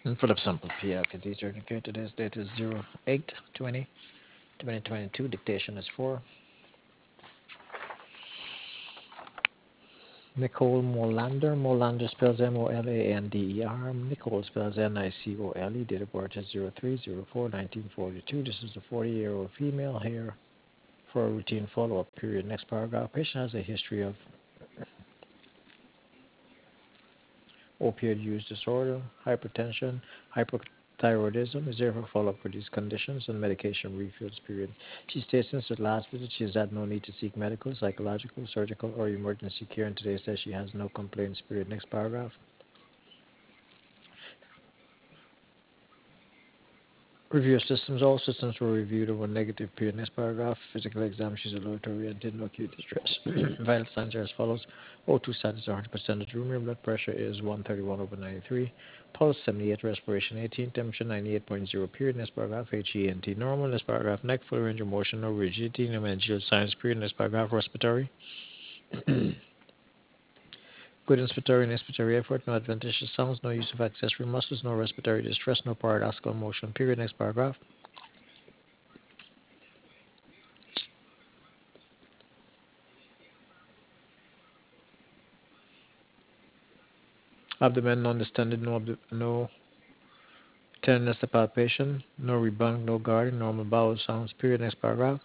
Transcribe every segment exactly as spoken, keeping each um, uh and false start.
And for the sample P F, teacher, okay, today's date is zero eight twenty twenty twenty-two. Dictation is four. Nicole Molander. Molander spells M O L A N D E R. Nicole spells N I C O L E. Date of birth is zero three zero four nineteen forty-two. This is a forty-year-old female here for a routine follow-up period. Next paragraph. Patient has a history of opioid use disorder, hypertension, hypothyroidism. Is there a follow-up for these conditions and medication refills period? She states since the last visit she has had no need to seek medical, psychological, surgical, or emergency care, and today says she has no complaints period. Next paragraph. Review of systems. All systems were reviewed over negative period. Next paragraph. Physical exam. She's alert oriented, no acute distress. Vital signs are as follows. O two status is one hundred percent of the room. Blood pressure is one thirty-one over ninety-three. Pulse seventy-eight. Respiration eighteen. Temperature ninety-eight point zero period. Next paragraph. H E N T normal. Next paragraph. Neck full range of motion. No rigidity. No managerial signs period. Next paragraph. Respiratory. Good inspiratory and expiratory effort. No adventitious sounds. No use of accessory muscles. No respiratory distress. No paradoxical motion period. Next paragraph. Abdomen non-distended. No, abdo- no tenderness to palpation, no rebound, no guarding, normal bowel sounds. Period. Next paragraph.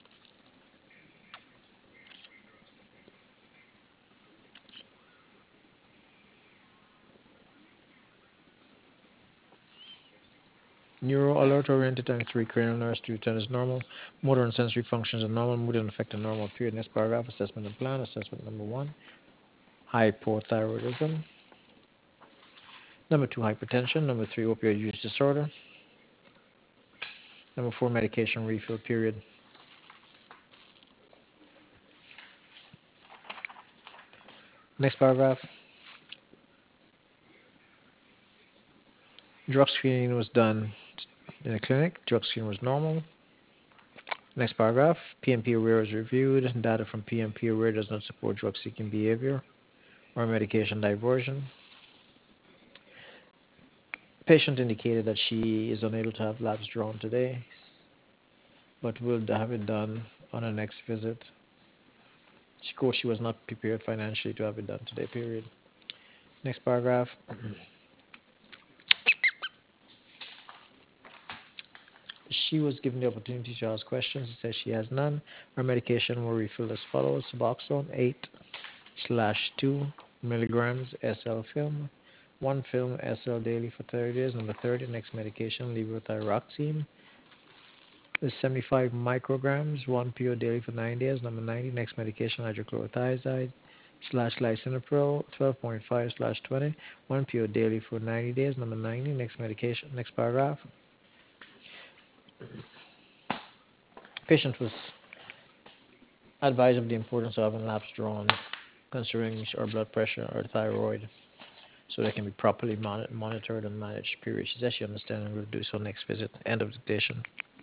Neuro alert oriented times three cranial nerves to ten is normal. Motor and sensory functions are normal. Mood and affect are normal. Period. Next paragraph. Assessment and plan. Assessment number one. Hypothyroidism. Number two. Hypertension. Number three. Opioid use disorder. Number four. Medication refill. Period. Next paragraph. Drug screening was done in a clinic. Drug screen was normal. Next paragraph. P M P aware is reviewed. Data from P M P aware does not support drug seeking behavior or medication diversion. Patient indicated that she is unable to have labs drawn today, but will have it done on her next visit. She, of course, she was not prepared financially to have it done today, period. Next paragraph. She was given the opportunity to ask questions. It says she has none. Her medication will refill as follows. Suboxone eight slash two milligrams S L film. One film S L daily for thirty days. Number thirty, next medication, levothyroxine is seventy-five micrograms, one P O daily for nine days. Number ninety, next medication, hydrochlorothiazide slash lisinopril, twelve point five slash twenty, one P O daily for ninety days. Number ninety, next medication, next paragraph. Patient was advised of the importance of having labs drawn considering her blood pressure or thyroid so they can be properly mon- monitored and managed. Period. She says she understands and will do so next visit. End of dictation.